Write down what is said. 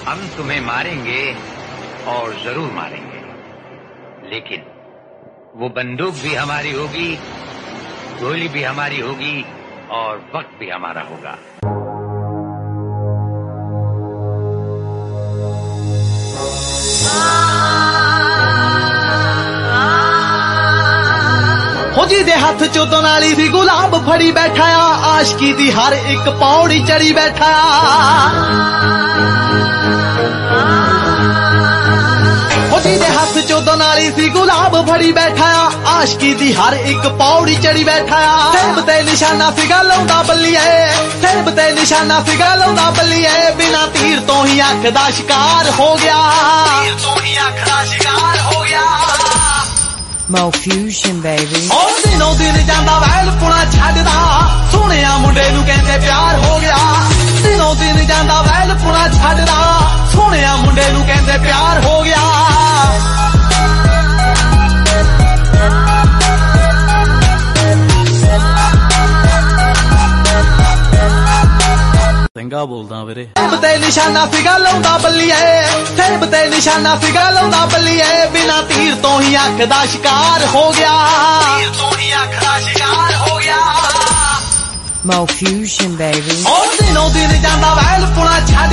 हम तुम्हें मारेंगे और जरूर मारेंगे, लेकिन वो बंदूक भी हमारी होगी, गोली भी हमारी होगी और वक्त भी हमारा होगा। हो जी दे हाथ चो तो नाली दी गुलाब फड़ी बैठा आशकी दी हर एक पौड़ी चढ़ी बैठा। हो जी दे हाथ चो तो नाली दी गुलाब फड़ी बैठा आशकी दी हर एक पौड़ी चढ़ी बैठा। सेब ते निशाना फिगा लौंदा बल्लिए, सेब ते निशाना फिगा लौंदा बल्लिए, बिना तीर तो ही अख दा शिकार हो गया, तीर तो ही अख दा शिकार हो गया। Mo Fusion baby। और दिनों दिन जांदा वैल पुणा छड्डदा, सोहणिया मुंडे नूं कहंदे प्यार हो गया। दिनों दिन जांदा वैल पुणा छड्डदा, सोहणिया मुंडे नूं कहंदे प्यार हो गया। चंगा बोलदा वीरे। सेब ते निशाना फिगा लौंदा बल्लिए, सेब ते निशाना फिगा लौंदा बल्लिए, बिना तीर तो ही अख दा शिकार हो गया, तीर तो ही अख दा शिकार हो गया। Mo Fusion baby। और दिनों दिन जांदा वैल पुणा